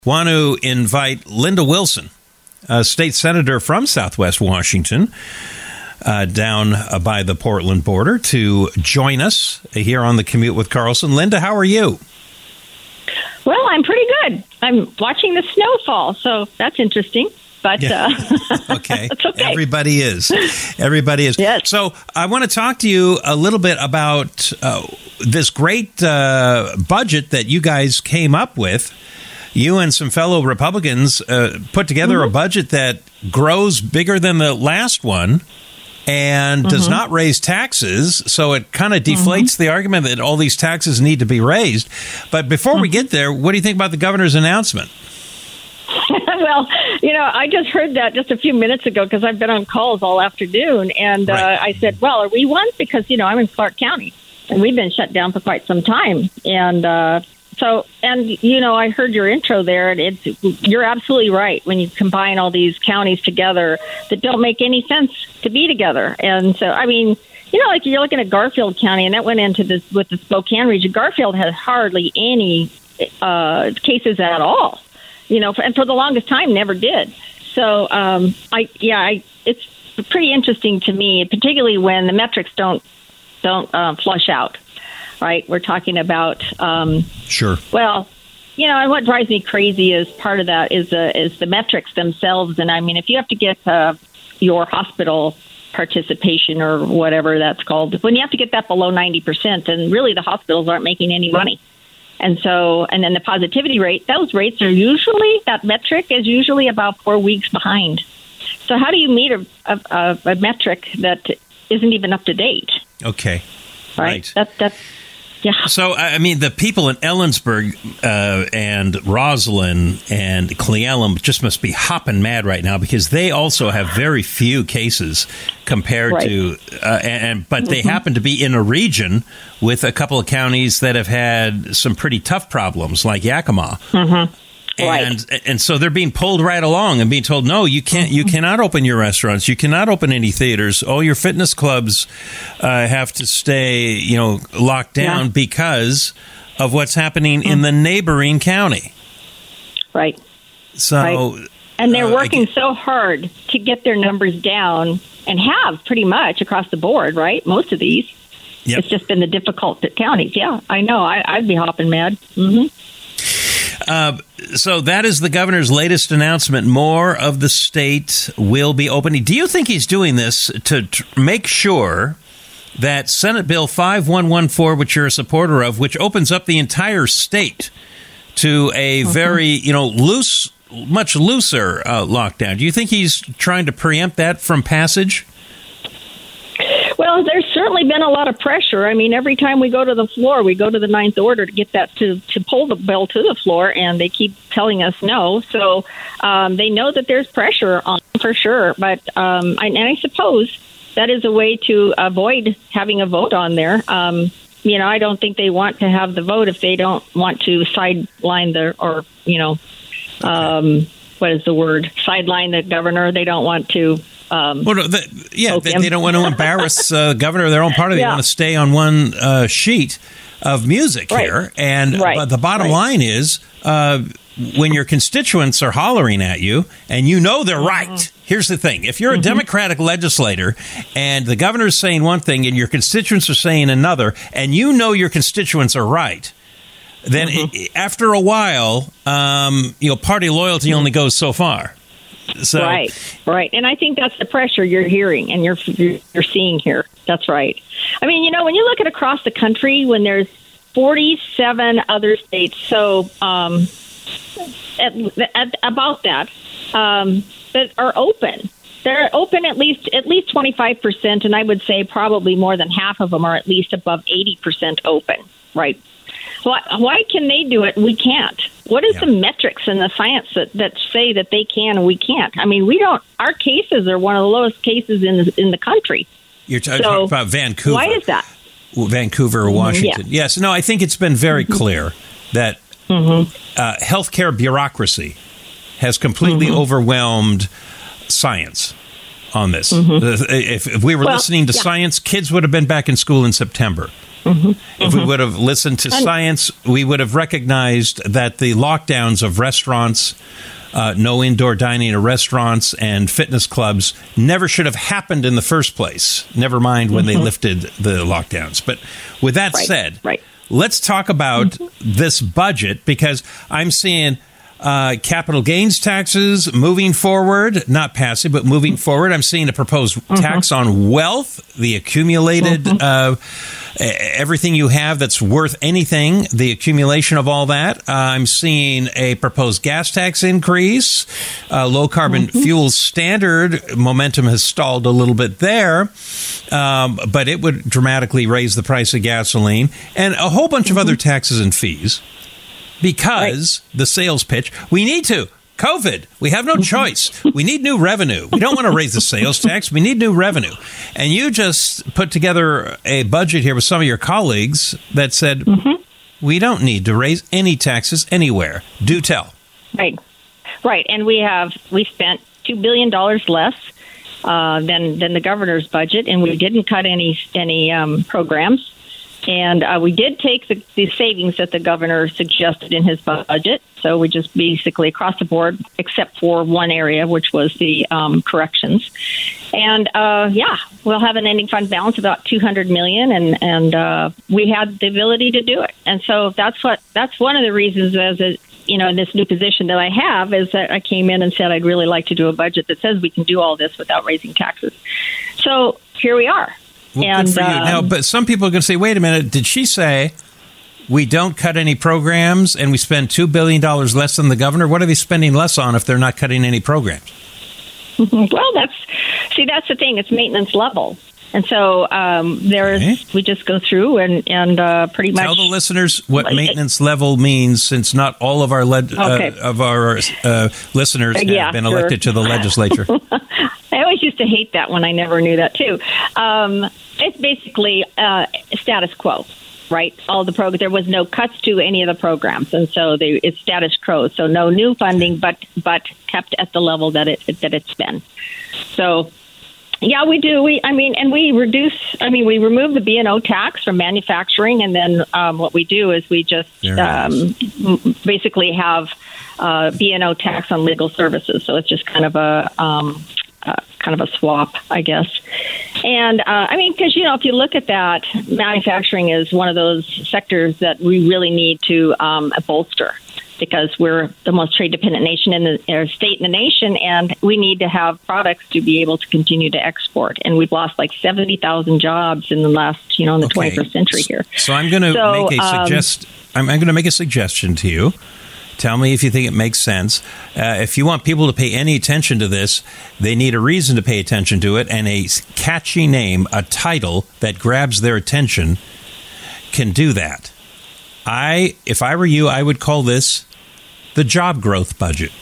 Want to invite Linda Wilson, a state senator from Southwest Washington, down by the Portland border, to join us here on the Commute with Carlson. Linda, how are you? Well, I'm pretty good. I'm watching the snowfall, so that's interesting. But okay. It's okay. Everybody is. Yes. So I want to talk to you a little bit about this great budget that you guys came up with. You and some fellow Republicans put together a budget that grows bigger than the last one and does not raise taxes. So it kind of deflates the argument that all these taxes need to be raised. But before we get there, what do you think about the governor's announcement? Well, I just heard that just a few minutes ago because I've been on calls all afternoon. And I said, well, are we one? Because, I'm in Clark County and we've been shut down for quite some time. And I heard your intro there, and you're absolutely right. When you combine all these counties together that don't make any sense to be together. And so, like you're looking at Garfield County, and that went into this with the Spokane region. Garfield has hardly any cases at all, and for the longest time never did. So, it's pretty interesting to me, particularly when the metrics don't flush out. Right, we're talking about. Sure. Well, and what drives me crazy is part of that is the metrics themselves. And if you have to get your hospital participation or whatever that's called, when you have to get that below 90%, then really the hospitals aren't making any money. And so, and then the positivity rate, those rates are that metric is usually about 4 weeks behind. So how do you meet a metric that isn't even up to date? Okay. Right. That's. Yeah. So, the people in Ellensburg and Roslyn and Cle Elum just must be hopping mad right now because they also have very few cases compared to, but they happen to be in a region with a couple of counties that have had some pretty tough problems, like Yakima. And so they're being pulled right along and being told, no, you can't. You cannot open your restaurants. You cannot open any theaters. All your fitness clubs have to stay, locked down because of what's happening in the neighboring county. Right. So, and they're working so hard to get their numbers down, and have pretty much across the board. Right, most of these. Yep. It's just been the difficult counties. Yeah, I know. I'd be hopping mad. So that is the governor's latest announcement. More of the state will be opening. Do you think he's doing this to make sure that Senate Bill 5114, which you're a supporter of, which opens up the entire state to a very, much looser lockdown? Do you think he's trying to preempt that from passage? Well, there's certainly been a lot of pressure. Every time we go to the floor, we go to the ninth order to get that to pull the bill to the floor, and they keep telling us no. So they know that there's pressure on for sure. But I suppose that is a way to avoid having a vote on there. I don't think they want to have the vote if they don't want to sideline what is the word? Sideline the governor. They don't want to. They don't want to embarrass the governor of their own party. They want to stay on one sheet of music here. And the bottom line is when your constituents are hollering at you and they're right. Here's the thing. If you're a Democratic legislator and the governor's saying one thing and your constituents are saying another, and your constituents are right, then after a while, party loyalty only goes so far. So, right. And I think that's the pressure you're hearing and you're seeing here. That's right. When you look at across the country, when there's 47 other states, so about that are open. They're open at least 25%, and I would say probably more than half of them are at least above 80% open. Right. Why can they do it and we can't? What is the metrics and the science that say that they can and we can't? We don't. Our cases are one of the lowest cases in the country. You're talking about Vancouver. Why is that? Vancouver or Washington. Yes. No, I think it's been very clear that healthcare bureaucracy has completely overwhelmed science. on this. If we were listening to science, kids would have been back in school in September. If we would have listened to science, we would have recognized that the lockdowns of restaurants, no indoor dining at restaurants, and fitness clubs never should have happened in the first place, never mind when they lifted the lockdowns. But with that said, let's talk about this budget, because I'm seeing capital gains taxes moving forward, not passive, but moving forward. I'm seeing a proposed tax on wealth, the accumulated, everything you have that's worth anything, the accumulation of all that. I'm seeing a proposed gas tax increase, low carbon fuel standard. Momentum has stalled a little bit there, but it would dramatically raise the price of gasoline, and a whole bunch of other taxes and fees. Because the sales pitch, we need to. COVID, we have no choice. We need new revenue. We don't want to raise the sales tax. We need new revenue. And you just put together a budget here with some of your colleagues that said, we don't need to raise any taxes anywhere. Do tell. Right. And we spent $2 billion less than the governor's budget, and we didn't cut any programs. And we did take the savings that the governor suggested in his budget. So we just basically across the board, except for one area, which was the corrections. And we'll have an ending fund balance of about $200 million, and we had the ability to do it. And so that's one of the reasons, in this new position that I have, is that I came in and said I'd really like to do a budget that says we can do all this without raising taxes. So here we are. Well, good for you. Now, but some people are going to say, wait a minute, did she say we don't cut any programs and we spend $2 billion less than the governor? What are they spending less on if they're not cutting any programs? Well, that's the thing. It's maintenance level. And so we just go through and pretty much... Tell the listeners what maintenance level means, since not all of our listeners have been elected to the legislature. I always used to hate that when I never knew that, too. It's basically status quo, right? All the programs. There was no cuts to any of the programs, and so it's status quo. So no new funding, but kept at the level that it's been. So... yeah, we do. We remove the B&O tax from manufacturing, and then what we do is we just basically have B&O tax on legal services. So it's just kind of a swap, I guess. And because if you look at that, manufacturing is one of those sectors that we really need to bolster, because we're the most trade-dependent nation in the state in the nation, and we need to have products to be able to continue to export. And we've lost like 70,000 jobs in the last, in the 21st century here. So I'm going to I'm going to make a suggestion to you. Tell me if you think it makes sense. If you want people to pay any attention to this, they need a reason to pay attention to it, and a catchy name, a title that grabs their attention can do that. If I were you, I would call this the job growth budget.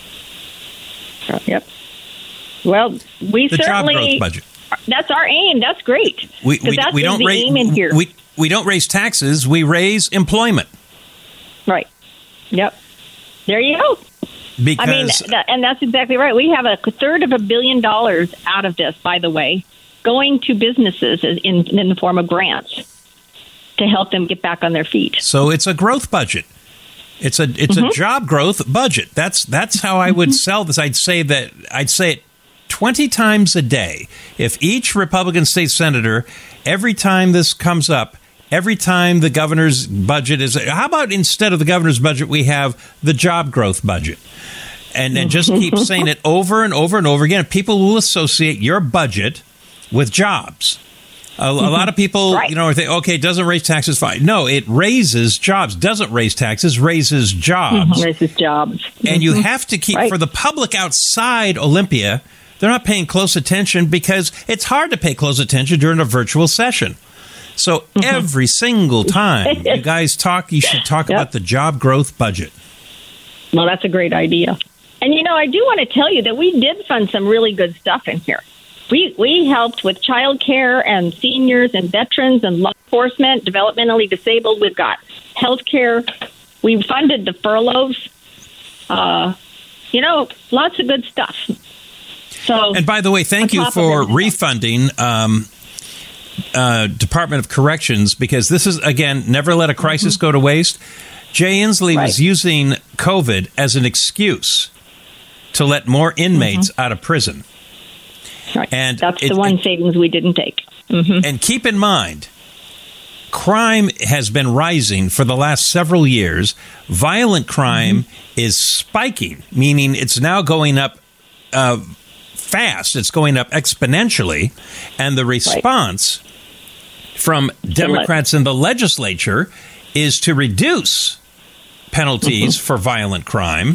Yep. Well, the job growth budget. That's our aim. That's great. We don't raise aim in here. We don't raise taxes. We raise employment. Right. Yep. There you go. Because and that's exactly right. We have $1/3 billion out of this, by the way, going to businesses in the form of grants to help them get back on their feet. So it's a growth budget. It's a job growth budget. That's how I would sell this. I'd say it 20 times a day. If each Republican state senator, every time this comes up, every time the governor's budget is, how about instead of the governor's budget, we have the job growth budget? And just keep saying it over and over and over again. People will associate your budget with jobs. A lot of people, think, okay, it doesn't raise taxes, fine. No, it raises jobs. Doesn't raise taxes, raises jobs. Raises jobs. And you have to keep, for the public outside Olympia, they're not paying close attention because it's hard to pay close attention during a virtual session. So every single time you guys talk, you should talk about the job growth budget. Well, that's a great idea. And, I do want to tell you that we did fund some really good stuff in here. We helped with child care and seniors and veterans and law enforcement, developmentally disabled. We've got health care. We funded the furloughs. Lots of good stuff. So, and by the way, thank you for refunding Department of Corrections, because this is, again, never let a crisis go to waste. Jay Inslee was using COVID as an excuse to let more inmates out of prison. Right. And that's the one savings we didn't take. And keep in mind, crime has been rising for the last several years. Violent crime is spiking, meaning it's now going up fast. It's going up exponentially. And the response from Democrats in the legislature is to reduce penalties for violent crime,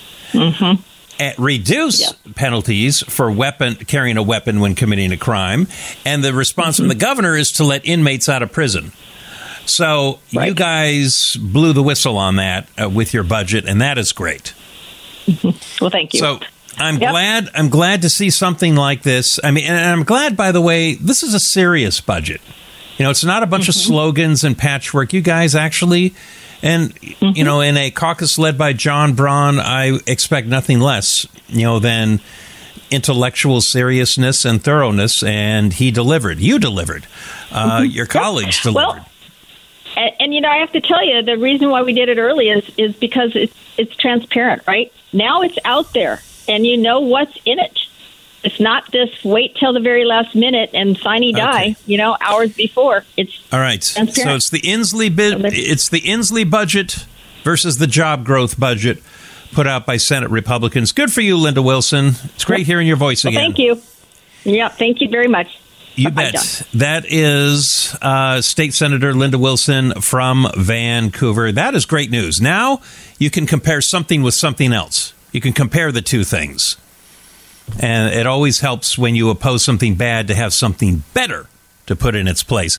reduce penalties for carrying a weapon when committing a crime, and the response from the governor is to let inmates out of prison. So you guys blew the whistle on that with your budget, and that is great. Well, thank you. So I'm glad to see something like this. I mean, and I'm glad, by the way, this is a serious budget. You know, it's not a bunch of slogans and patchwork. You guys actually, and, you know, in a caucus led by John Braun, I expect nothing less, you know, than intellectual seriousness and thoroughness, and he delivered. You delivered. Your colleagues delivered. Well, and, you know, I have to tell you, the reason why we did it early is because it's transparent, right? Now it's out there, and you know what's in it. It's not this wait till the very last minute and signy die, you know, hours before. It's all right. So it's the Inslee budget versus the job growth budget put out by Senate Republicans. Good for you, Linda Wilson. It's great hearing your voice again. Thank you. Yeah, thank you very much. You bet. That is State Senator Linda Wilson from Vancouver. That is great news. Now you can compare something with something else. You can compare the two things. And it always helps when you oppose something bad to have something better to put in its place.